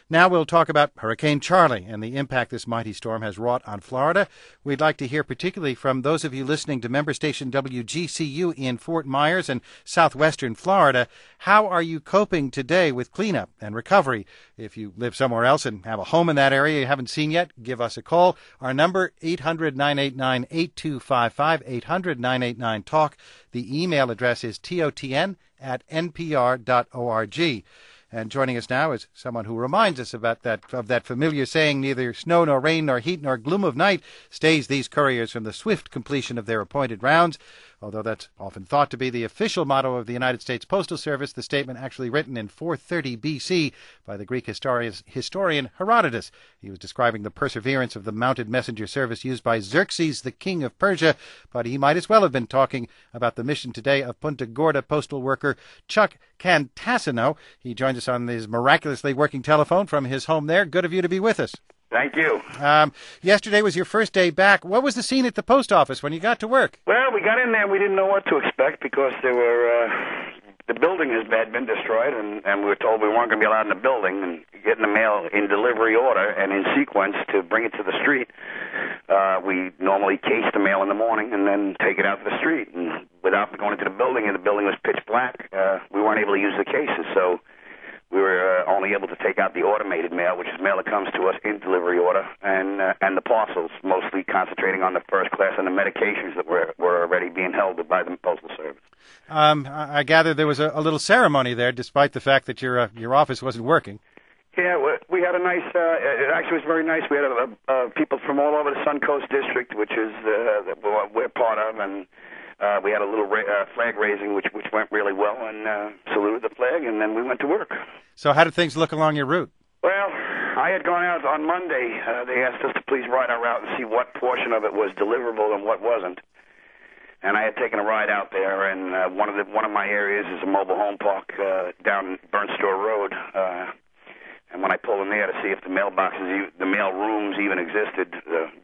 Now we'll talk about Hurricane Charlie and the impact this mighty storm has wrought on Florida. We'd like to hear particularly from those of you listening to member station WGCU in Fort Myers and southwestern Florida. How are you coping today with cleanup and recovery? If you live somewhere else and have a home in that area you haven't seen yet, give us a call. Our number, 800-989-8255, 800-989-TALK. The email address is totn@npr.org. And joining us now is someone who reminds us of that familiar saying, neither snow nor rain nor heat nor gloom of night stays these couriers from the swift completion of their appointed rounds. Although that's often thought to be the official motto of the United States Postal Service, the statement actually written in 430 B.C. by the Greek historian Herodotus. He was describing the perseverance of the mounted messenger service used by Xerxes, the king of Persia, but he might as well have been talking about the mission today of Punta Gorda postal worker Chuck Cantassino. He joins us on his miraculously working telephone from his home there. Good of you to be with us. Thank you. Yesterday was your first day back. What was the scene at the post office when you got to work? Well, we got in there and we didn't know what to expect because the building had been destroyed, and we were told we weren't going to be allowed in the building, and getting the mail in delivery order and in sequence to bring it to the street. We normally case the mail in the morning and then take it out to the street. And without going into the building, and the building was pitch black, we weren't able to use the cases, so we were only able to take out the automated mail, which is mail that comes to us in delivery order, and the parcels, mostly concentrating on the first class and the medications that were already being held by the Postal Service. I gather there was a little ceremony there, despite the fact that your office wasn't working. Yeah, we had a nice, it actually was very nice. We had people from all over the Suncoast District, which is what we're part of, and we had a little flag raising, which went really well, and saluted the flag, and then we went to work. So how did things look along your route? Well, I had gone out on Monday. They asked us to please ride our route and see what portion of it was deliverable and what wasn't. And I had taken a ride out there, and one of my areas is a mobile home park down Burnt Store Road. And when I pulled in there to see if the mailboxes, the mail rooms even existed,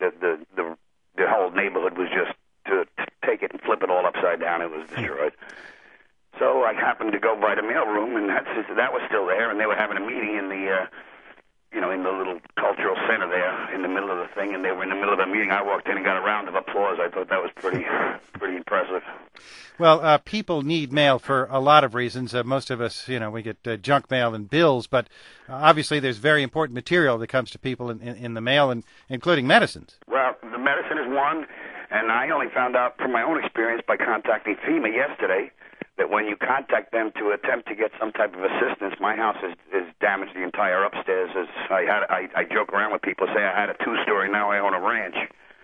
the whole neighborhood was just to take it and flip it all upside down. It was destroyed. So I happened to go by the mail room, and that was still there, and they were having a meeting in the in the little cultural center there in the middle of the thing, and they were in the middle of a meeting. I walked in and got a round of applause. I thought that was pretty impressive. Well, people need mail for a lot of reasons. Most of us, we get junk mail and bills, but obviously there's very important material that comes to people in the mail, and including medicines. Well, the medicine is one, and I only found out from my own experience by contacting FEMA yesterday that when you contact them to attempt to get some type of assistance, my house is damaged the entire upstairs. I joke around with people, say I had a 2-story, now I own a ranch.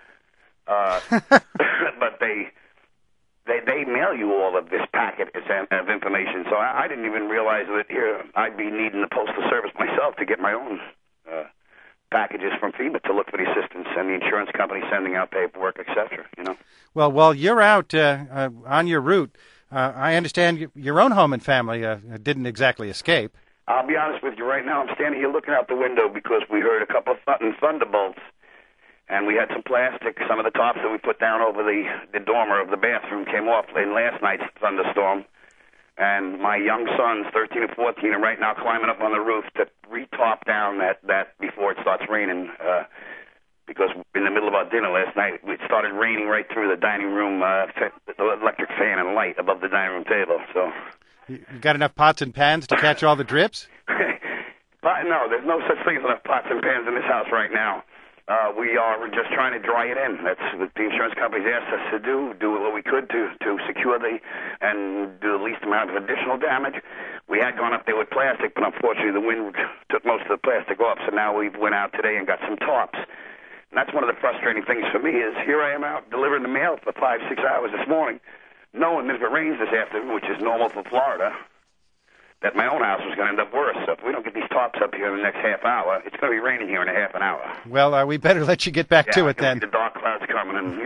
But they mail you all of this packet of information, so I didn't even realize that here I'd be needing the Postal Service myself to get my own packages from FEMA to look for the assistance, and the insurance company sending out paperwork, etc. Well, while you're out on your route, I understand your own home and family didn't exactly escape. I'll be honest with you right now. I'm standing here looking out the window because we heard a couple of thunderbolts, and we had some plastic. Some of the tops that we put down over the dormer of the bathroom came off in last night's thunderstorm. And my young sons, 13 and 14, are right now climbing up on the roof to re-top down that before it starts raining. Because in the middle of our dinner last night, it started raining right through the dining room, electric fan and light above the dining room table. So, you got enough pots and pans to catch all the drips? No, there's no such thing as enough pots and pans in this house right now. We are just trying to dry it in. That's what the insurance companies asked us to do what we could to secure and do the least amount of additional damage. We had gone up there with plastic, but unfortunately the wind took most of the plastic off, so now we went out today and got some tops. And that's one of the frustrating things for me is here I am out delivering the mail for 5-6 hours this morning, knowing that if it rains this afternoon, which is normal for Florida, that my own house was going to end up worse. So if we don't get these tops up here in the next half hour, it's going to be raining here in a half an hour. Well, we better let you get back to it then. The dark clouds coming and,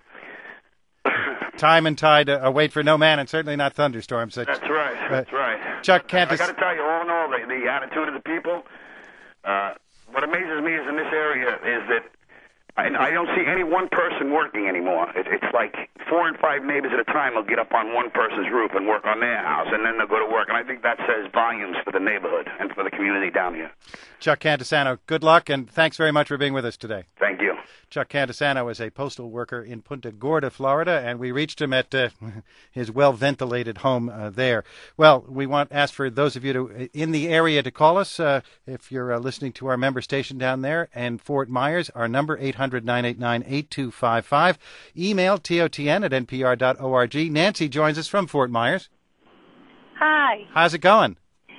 Time and tide await for no man, and certainly not thunderstorms. That's right. That's right. Chuck Cantassino. I got to tell you, all in all, the attitude of the people, what amazes me is in this area is that I don't see any one person working anymore. It's like 4 and 5 neighbors at a time will get up on one person's roof and work on their house, and then they'll go to work. And I think that says volumes for the neighborhood and for the community down here. Chuck Cantisano, good luck, and thanks very much for being with us today. Thank you. Chuck Cantisano is a postal worker in Punta Gorda, Florida, and we reached him at his well-ventilated home there. Well, we want to ask for those of you in the area to call us if you're listening to our member station down there. And Fort Myers, our number, 800-989-8255. Email totn@npr.org. Nancy joins us from Fort Myers. Hi. How's it going?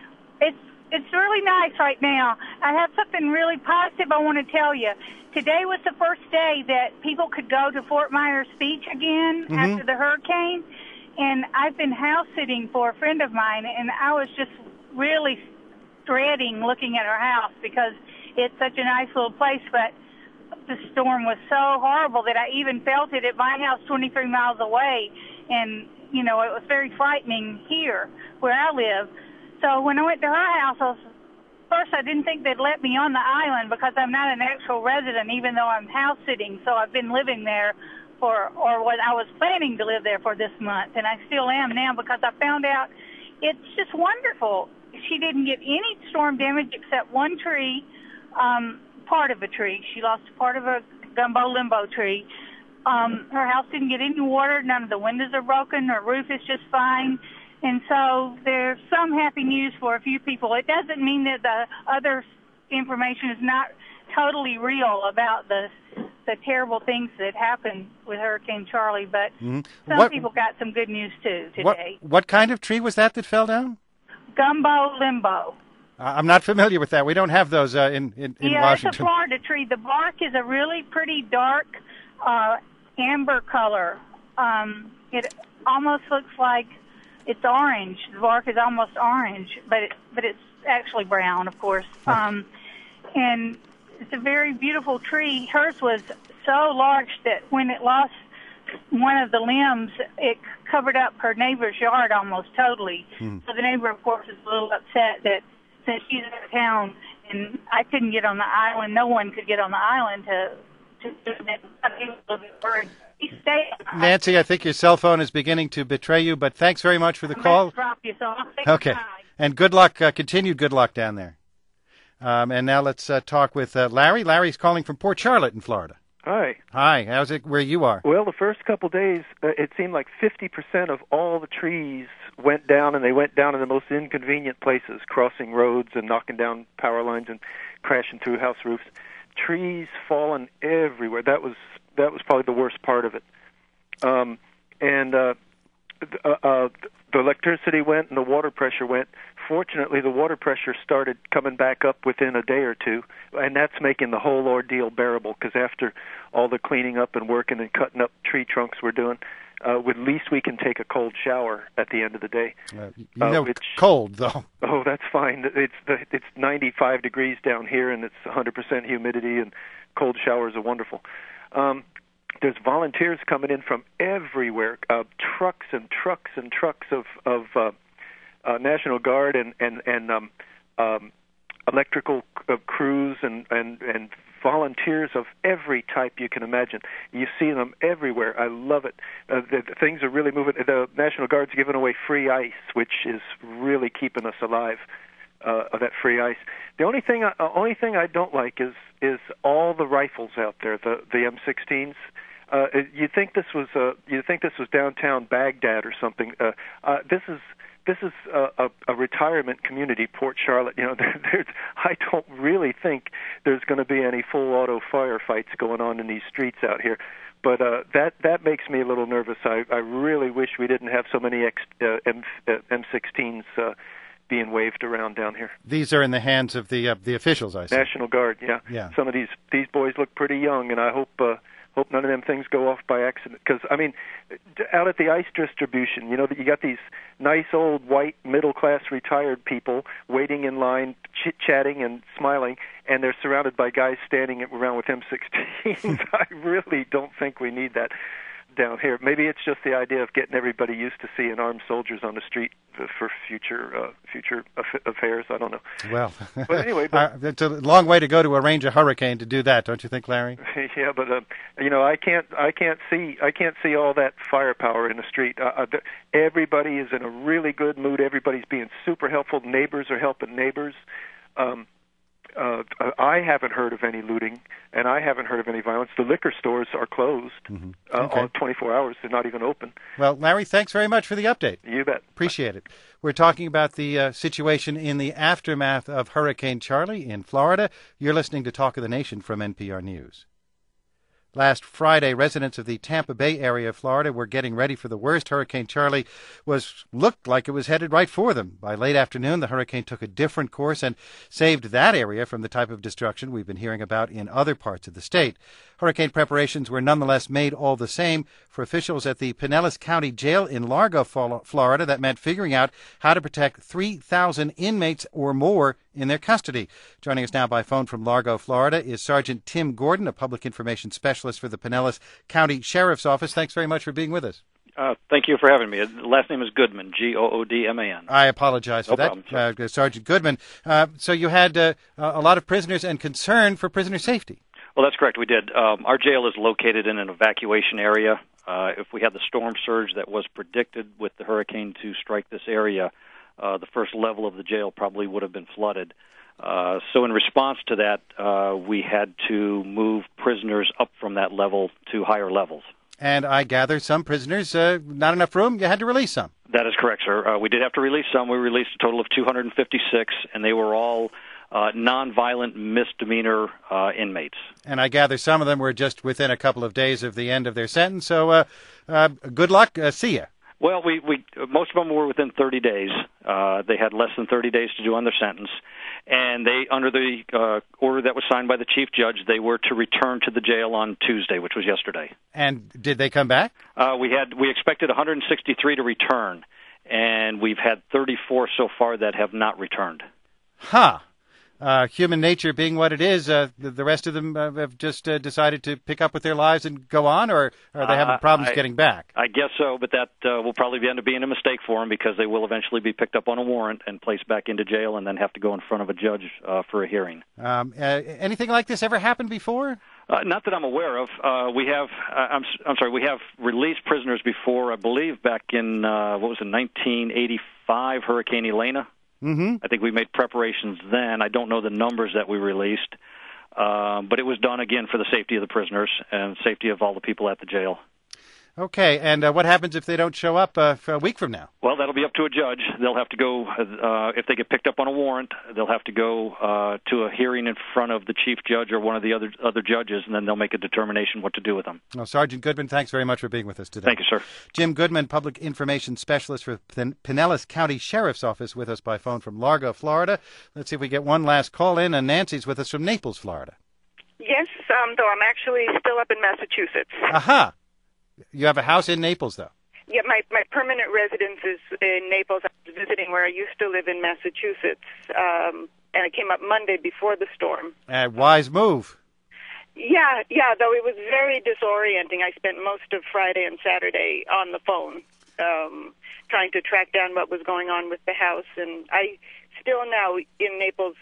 It's really nice right now. I have something really positive I want to tell you. Today was the first day that people could go to Fort Myers Beach again after the hurricane, and I've been house sitting for a friend of mine, and I was just really dreading looking at her house because it's such a nice little place, but the storm was so horrible that I even felt it at my house 23 miles away, and, you know, it was very frightening here where I live. So when I went to her house, first I didn't think they'd let me on the island because I'm not an actual resident, even though I'm house sitting. So I've been living there I was planning to live there for this month, and I still am now because I found out it's just wonderful. She didn't get any storm damage except one tree, part of a tree. She lost part of a gumbo limbo tree. Her house didn't get any water. None of the windows are broken. Her roof is just fine. And so there's some happy news for a few people. It doesn't mean that the other information is not totally real about the terrible things that happened with Hurricane Charlie, but some people got some good news too today. What kind of tree was that fell down? Gumbo limbo. I'm not familiar with that. We don't have those in Washington. Yeah, it's a Florida tree. The bark is a really pretty dark amber color. It almost looks like it's orange. The bark is almost orange, but it's actually brown, of course. And it's a very beautiful tree. Hers was so large that when it lost one of the limbs, it covered up her neighbor's yard almost totally. So the neighbor, of course, is a little upset that since she's out of town and I couldn't get on the island, no one could get on the island to do that. He was a little bit worried. Nancy, I think your cell phone is beginning to betray you, but thanks very much for the call. Okay. And good luck, continued good luck down there. And now let's talk with Larry. Larry's calling from Port Charlotte in Florida. Hi. Hi. How's it where you are? Well, the first couple of days, it seemed like 50% of all the trees went down, and they went down in the most inconvenient places, crossing roads and knocking down power lines and crashing through house roofs. Trees falling everywhere. That was probably the worst part of it. The electricity went and the water pressure went. Fortunately, the water pressure started coming back up within a day or two, and that's making the whole ordeal bearable, because after all the cleaning up and working and cutting up tree trunks we're doing, at least we can take a cold shower at the end of the day. Cold, though. Oh, that's fine. It's 95 degrees down here, and it's 100% humidity, and cold showers are wonderful. There's volunteers coming in from everywhere, trucks and trucks and trucks of National Guard and electrical crews and volunteers of every type you can imagine. You see them everywhere. I love it. The things are really moving. The National Guard's giving away free ice, which is really keeping us alive. Of that free ice. The only thing I don't like is all the rifles out there. The M16s. You think this was downtown Baghdad or something? This is a retirement community, Port Charlotte. You know, I don't really think there's going to be any full auto firefights going on in these streets out here. But that makes me a little nervous. I really wish we didn't have so many M16s. Being waved around down here. These are in the hands of the officials, I see. National Guard, yeah. Some of these boys look pretty young, and I hope none of them things go off by accident. Because I mean, out at the ice distribution, you know, you got these nice old white middle class retired people waiting in line, chit chatting and smiling, and they're surrounded by guys standing around with M16s. I really don't think we need that. down here. Maybe it's just the idea of getting everybody used to seeing armed soldiers on the street for future affairs. I don't know. Well, but anyway, it's a long way to go to arrange a hurricane to do that, don't you think, Larry? Yeah, but I can't see all that firepower in the street. Everybody is in a really good mood. Everybody's being super helpful. Neighbors are helping neighbors. I haven't heard of any looting, and I haven't heard of any violence. The liquor stores are closed all 24 hours. They're not even open. Well, Larry, thanks very much for the update. You bet. Appreciate it. We're talking about the situation in the aftermath of Hurricane Charlie in Florida. You're listening to Talk of the Nation from NPR News. Last Friday, residents of the Tampa Bay area of Florida were getting ready for the worst. Hurricane Charlie looked like it was headed right for them. By late afternoon, the hurricane took a different course and saved that area from the type of destruction we've been hearing about in other parts of the state. Hurricane preparations were nonetheless made all the same. For officials at the Pinellas County Jail in Largo, Florida, that meant figuring out how to protect 3,000 inmates or more in their custody. Joining us now by phone from Largo, Florida, is Sergeant Tim Gordon, a public information specialist for the Pinellas County Sheriff's Office. Thanks very much for being with us. Thank you for having me. The last name is Goodman, Goodman. I apologize for that. Problem, Sergeant Goodman. So you had a lot of prisoners and concern for prisoner safety. Well, that's correct. We did. Our jail is located in an evacuation area. If we had the storm surge that was predicted with the hurricane to strike this area, the first level of the jail probably would have been flooded. So in response to that, we had to move prisoners up from that level to higher levels. And I gather some prisoners, not enough room, you had to release some. That is correct, sir. We did have to release some. We released a total of 256, and they were all nonviolent misdemeanor inmates. And I gather some of them were just within a couple of days of the end of their sentence, so good luck. See ya. Well, we most of them were within 30 days. They had less than 30 days to do on their sentence, and they, under the order that was signed by the chief judge, they were to return to the jail on Tuesday, which was yesterday. And did they come back? We expected 163 to return, and we've had 34 so far that have not returned. Huh. Human nature being what it is, the rest of them have just decided to pick up with their lives and go on, or are they having problems getting back? I guess so, but that will probably end up being a mistake for them because they will eventually be picked up on a warrant and placed back into jail and then have to go in front of a judge for a hearing. Anything like this ever happened before? Not that I'm aware of. We have, I'm sorry, we have released prisoners before, I believe back in, 1985, Hurricane Elena. Mm-hmm. I think we made preparations then. I don't know the numbers that we released, but it was done, again, for the safety of the prisoners and safety of all the people at the jail. Okay, and what happens if they don't show up for a week from now? Well, that'll be up to a judge. They'll have to go, if they get picked up on a warrant, they'll have to go to a hearing in front of the chief judge or one of the other judges, and then they'll make a determination what to do with them. Well, Sergeant Goodman, thanks very much for being with us today. Thank you, sir. Jim Goodman, Public Information Specialist for Pinellas County Sheriff's Office, with us by phone from Largo, Florida. Let's see if we get one last call in, and Nancy's with us from Naples, Florida. Yes, though I'm actually still up in Massachusetts. Aha! You have a house in Naples, though? Yeah, my permanent residence is in Naples. I was visiting where I used to live in Massachusetts, and I came up Monday before the storm. Wise move. Yeah, though it was very disorienting. I spent most of Friday and Saturday on the phone trying to track down what was going on with the house, and I still now in Naples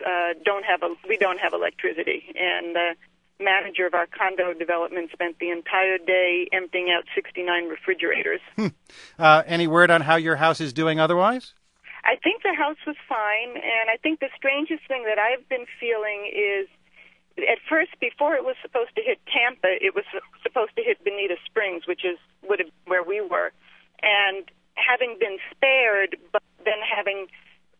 we don't have electricity, and manager of our condo development spent the entire day emptying out 69 refrigerators. Any word on how your house is doing otherwise? I think the house was fine, and I think the strangest thing that I've been feeling is, at first, before it was supposed to hit Tampa, it was supposed to hit Bonita Springs, which is where we were, and having been spared, but then having,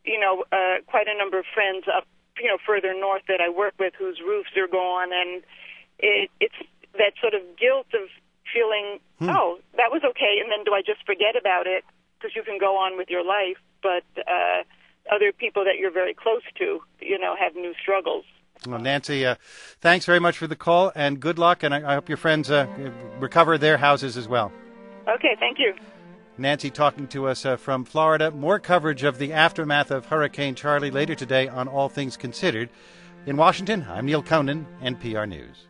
quite a number of friends up further north that I work with whose roofs are gone, and it's that sort of guilt of feeling, oh, that was okay, and then do I just forget about it? Because you can go on with your life, but other people that you're very close to, have new struggles. Well, Nancy, thanks very much for the call, and good luck, and I hope your friends recover their houses as well. Okay, thank you. Nancy talking to us from Florida. More coverage of the aftermath of Hurricane Charlie later today on All Things Considered. In Washington, I'm Neil Conan, NPR News.